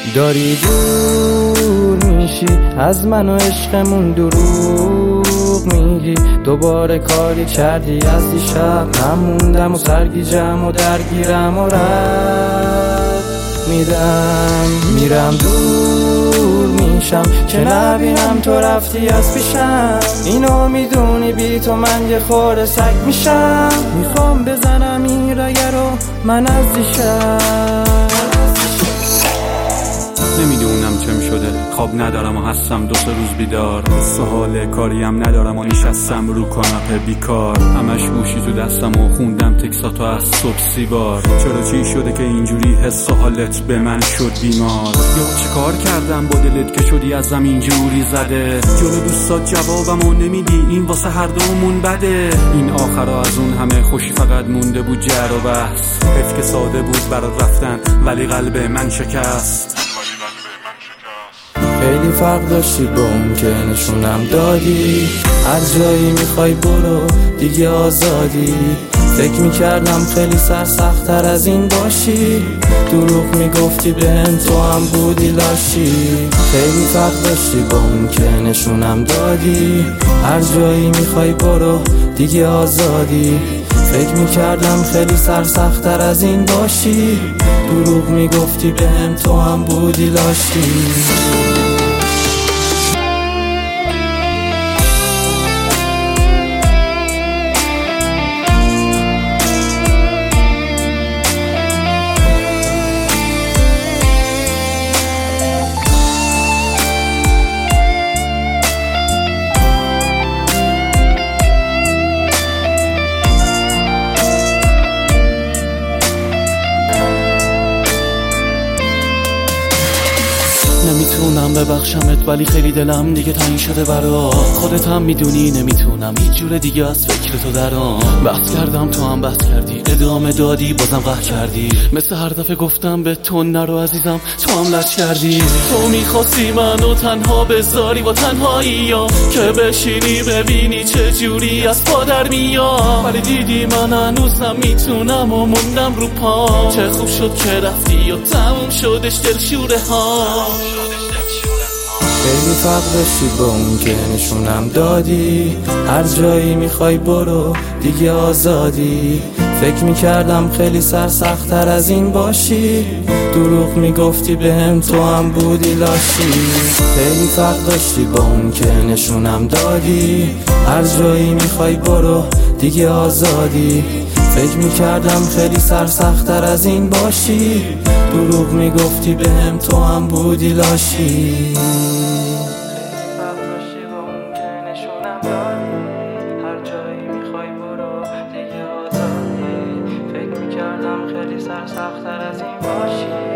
داری دور میشی از من و عشقمون دروغ میگی. دوباره کاری کردی از دیشب نموندم و سرگیجم و درگیرم و رد میرم دور میشم که نبینم تو رفتی از پیشم. اینو میدونی بی تو من یه خورده سگ میشم. میخوام بزنم این رگه رو من از دیشب. نمیدونم چم شده، خواب ندارم و هستم 2-3 روز بیدار. سوال کاریم ندارم و نشستم رو کاناپه بیکار. همش گوشی تو دستم و خوندم تکساتو از صبح 30 بار. چرا چی شده که اینجوری حس و حالت به من شد بیمار؟ یا چه کار کردم با دلت که شدی ازم اینجوری زده؟ جلو دوستات جوابمو نمیدی، این واسه هر دومون بده. این آخرا از اون همه خوشی فقط مونده بود جر و بحث. حیف که ساده بود برات رفتن ولی قلب من شکست. خیلی فرق داشتی با اون که نشونم دادی. هر جایی میخوای برو دیگه آزادی. فکر میکردم خیلی سرسخت‌تر از این باشی. دروغ میگفتی بهم تو هم بودی لاشی. خیلی فرق داشتی با اون که نشونم دادی. هر جایی میخوای برو دیگه آزادی. فکر میکردم خیلی سرسخت‌تر از این باشی. دروغ میگفتی بهم تو هم بودی لاشی. نمیتونم ببخشمت ولی خیلی دلم دیگه تنگ شده برات. خودت هم میدونی نمیتونم هیچ جور دیگه از فکر تو درام. بحث کردم تو هم بحث کردی، ادامه دادی بازم قهر کردی. مثل هر دفعه گفتم به تو نرو عزیزم تو هم لج کردی. تو میخواستی منو تنها بذاری با تنهایی ها، که بشینی ببینی چه جوری از پا در میام. ولی دیدی من هنوزم میتونم و موندم رو پا. چه خوب شد که رفتی و تموم شدش دلشوره ها. خیلی فرق داشتی با اون که نشونم دادی. هر جایی میخوای برو دیگه آزادی. فکر میکردم خیلی سرسخت‌تر از این باشی. دروغ میگفتی بهم تو هم بودی لاشی. خیلی فرق داشتی با اون که نشونم دادی. هر جایی میخوای برو دیگه آزادی. فکر میکردم خیلی سرسخت‌تر از این باشی. دروغ میگفتی بهم تو هم بودی لاشی. هر جایی میخوای برو دیگه آزادی. فکر میکردم خیلی سرسخت‌تر از این باشی.